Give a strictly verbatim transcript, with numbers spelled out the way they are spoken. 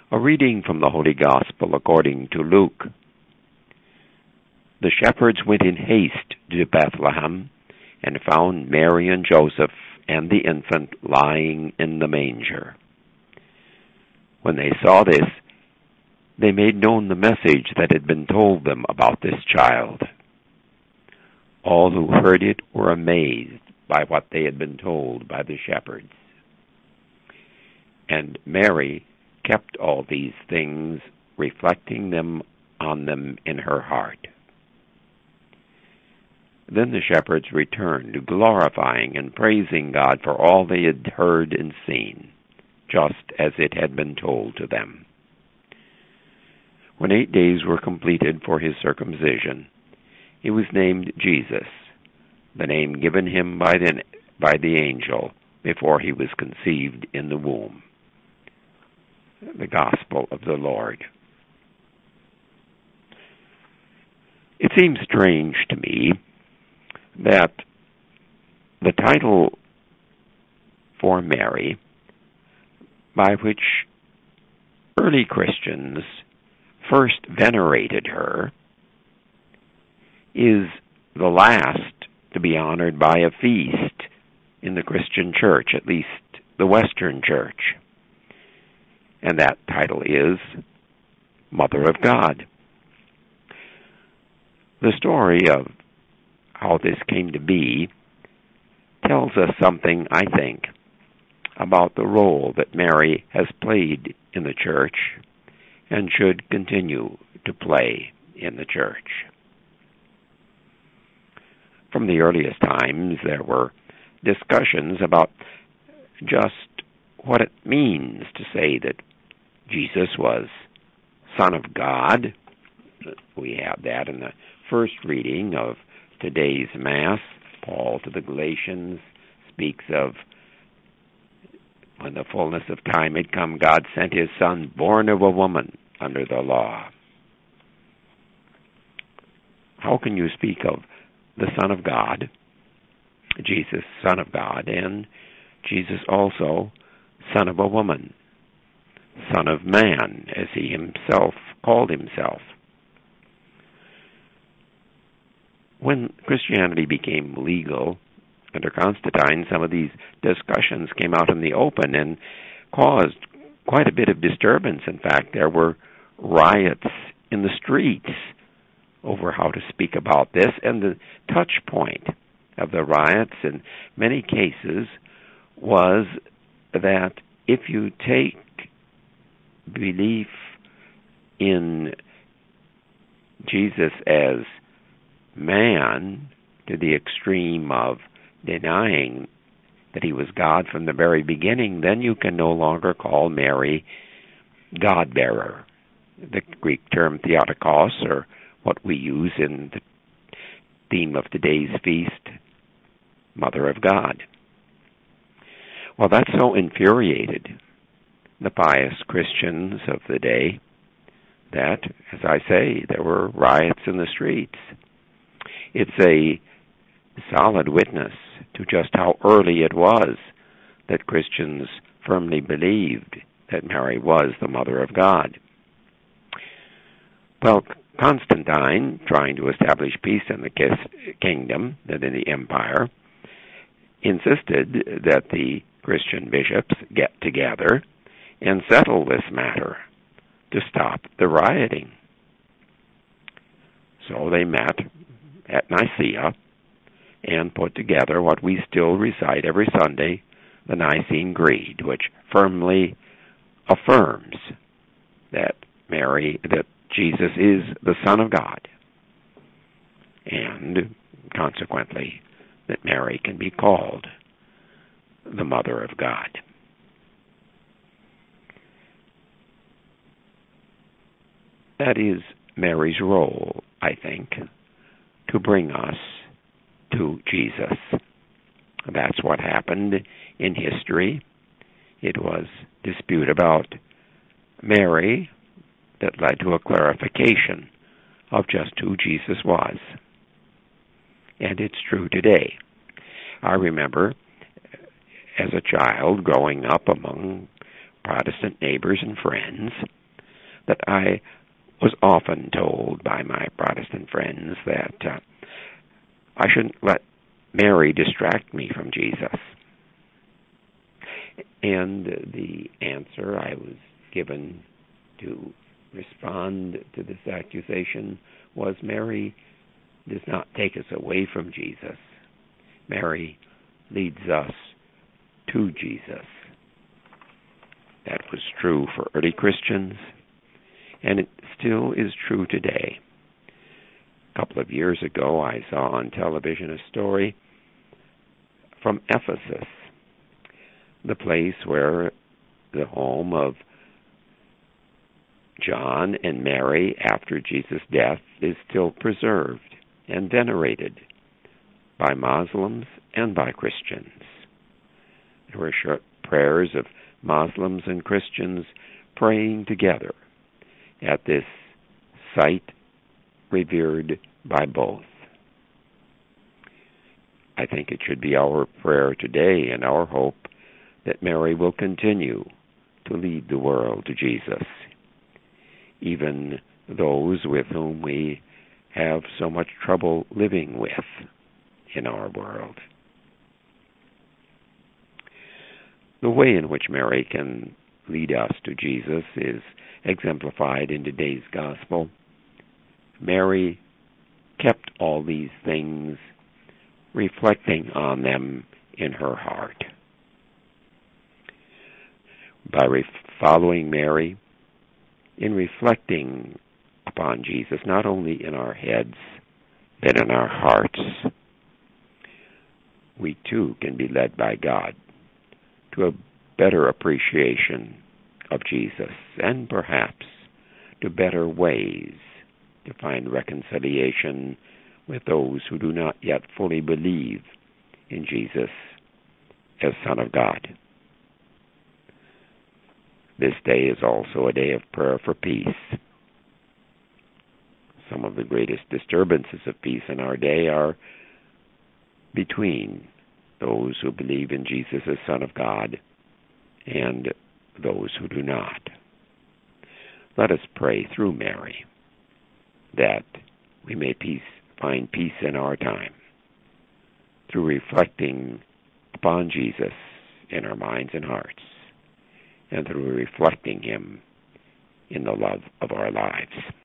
A reading from the Holy Gospel according to Luke. The shepherds went in haste to Bethlehem and found Mary and Joseph and the infant lying in the manger. When they saw this, they made known the message that had been told them about this child. All who heard it were amazed by what they had been told by the shepherds. And Mary kept all these things, reflecting them on them in her heart. Then the shepherds returned, glorifying and praising God for all they had heard and seen, just as it had been told to them. When eight days were completed for his circumcision, he was named Jesus, the name given him by the, by the angel before he was conceived in the womb. The Gospel of the Lord. It seems strange to me that the title for Mary, by which early Christians first venerated her, is the last to be honored by a feast in the Christian church, at least the Western church. And that title is Mother of God. The story of how this came to be tells us something, I think, about the role that Mary has played in the church and should continue to play in the church. From the earliest times, there were discussions about just what it means to say that Jesus was Son of God. We have that in the first reading of today's Mass. Paul to the Galatians speaks of when the fullness of time had come, God sent his Son, born of a woman under the law. How can you speak of the Son of God, Jesus, Son of God, and Jesus also Son of a woman, Son of Man, as he himself called himself? When Christianity became legal under Constantine, some of these discussions came out in the open and caused quite a bit of disturbance. In fact, there were riots in the streets over how to speak about this, and the touch point of the riots in many cases was that if you take belief in Jesus as man to the extreme of denying that he was God from the very beginning, then you can no longer call Mary God-bearer. The Greek term Theotokos, or what we use in the theme of today's feast, Mother of God. Well, that so infuriated the pious Christians of the day that, as I say, there were riots in the streets. It's a solid witness to just how early it was that Christians firmly believed that Mary was the Mother of God. Well, Constantine, trying to establish peace in the kingdom, and in the empire, insisted that the Christian bishops get together and settle this matter to stop the rioting. So they met at Nicaea and put together what we still recite every Sunday, the Nicene Creed, which firmly affirms that Mary, that Jesus is the Son of God, and consequently that Mary can be called the Mother of God. That is Mary's role, I think, to bring us to Jesus. That's what happened in history. It was dispute about Mary that led to a clarification of just who Jesus was. And it's true today. I remember as a child growing up among Protestant neighbors and friends that I was often told by my Protestant friends that uh, I shouldn't let Mary distract me from Jesus. And the answer I was given to respond to this accusation was, Mary does not take us away from Jesus. Mary leads us to Jesus. That was true for early Christians, and it still is true today. A couple of years ago, I saw on television a story from Ephesus, the place where the home of John and Mary after Jesus' death is still preserved and venerated by Muslims and by Christians. There were short prayers of Muslims and Christians praying together at this site revered by both. I think it should be our prayer today and our hope that Mary will continue to lead the world to Jesus, even those with whom we have so much trouble living with in our world. The way in which Mary can lead us to Jesus is exemplified in today's gospel. Mary kept all these things, reflecting on them in her heart. By re- following Mary, in reflecting upon Jesus, not only in our heads, but in our hearts, we too can be led by God to a better appreciation of Jesus, and perhaps to better ways to find reconciliation with those who do not yet fully believe in Jesus as Son of God. This day is also a day of prayer for peace. Some of the greatest disturbances of peace in our day are between those who believe in Jesus as Son of God and those who do not. Let us pray through Mary that we may peace, find peace in our time through reflecting upon Jesus in our minds and hearts, and through reflecting him in the love of our lives.